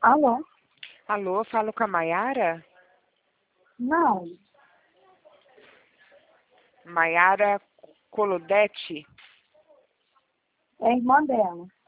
Alô? Alô, falo com a Maiara? Não, Maiara Colodete? é a irmã dela.